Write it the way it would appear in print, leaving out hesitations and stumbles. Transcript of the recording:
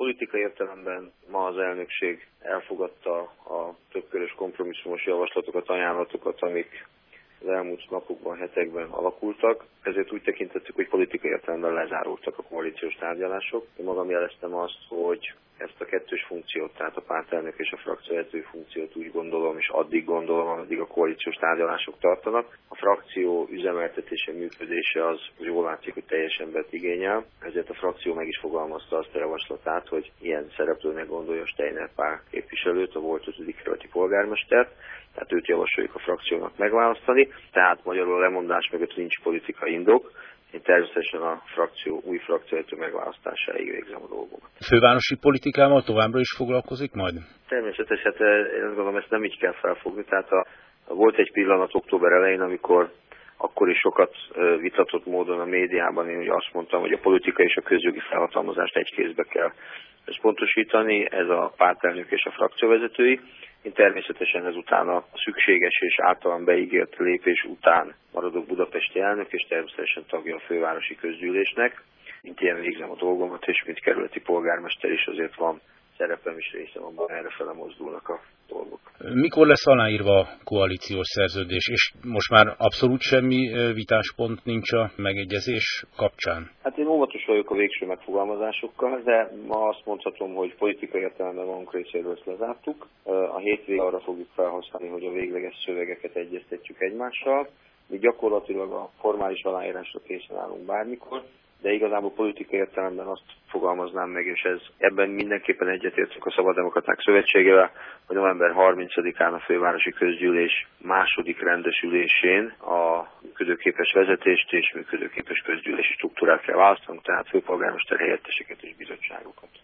Politikai értelemben ma az elnökség elfogadta a többkörös kompromisszumos javaslatokat, ajánlatokat, amik az elmúlt napokban, hetekben alakultak. Ezért úgy tekintettük, hogy politikai értelemben lezárultak a koalíciós tárgyalások. Én magam jeleztem azt, hogy ezt a kettős funkciót, tehát a pártelnök és a frakcióvezető funkciót úgy gondolom, és addig gondolom, ameddig a koalíciós tárgyalások tartanak. A frakció üzemeltetése, működése az jól látszik, hogy teljes embert igényel, ezért a frakció meg is fogalmazta azt a javaslatát, hogy ilyen szereplőnek gondolja Steiner Pál képviselőt, a volt 5. kerületi polgármestert, tehát őt javasoljuk a frakciónak megválasztani, tehát magyarul a lemondás mögött nincs politikai indok. Én természetesen a új frakcióvezető megválasztásáig végzem a dolgomat. Fővárosi politikával továbbra is foglalkozik majd? Természetesen, én azt gondolom, ezt nem így kell felfogni. Tehát volt egy pillanat október elején, amikor akkor is sokat vitatott módon a médiában én ugye azt mondtam, hogy a politika és a közjogi felhatalmazást egy kézbe kell pontosítani, ez a pártelnök és a frakcióvezetői. Én természetesen ezután a szükséges és általán beígért lépés után maradok budapesti elnök, és természetesen tagja a fővárosi közgyűlésnek. Mint ilyen végzem a dolgomat, és mint kerületi polgármester is azért van szerepem és részem abban, errefele mozdulnak a dolgok. Mikor lesz aláírva a koalíciós szerződés, és most már abszolút semmi vitáspont nincs a megegyezés kapcsán? Hát én óvatos vagyok a végső megfogalmazásokkal, de ma azt mondhatom, hogy politikai értelemben magunk részéről ezt lezártuk. A hétvégén arra fogjuk felhasználni, hogy a végleges szövegeket egyeztetjük egymással. Mi gyakorlatilag a formális aláírásra készen állunk bármikor, de igazából politikai értelemben azt fogalmaznám meg, és ebben mindenképpen egyetértünk a Szabaddemokraták Szövetségével, hogy november 30-án a fővárosi közgyűlés második rendesülésén a működőképes vezetést és működőképes közgyűlési struktúrát kell választanunk, tehát főpolgármester helyetteseket és bizottságokat.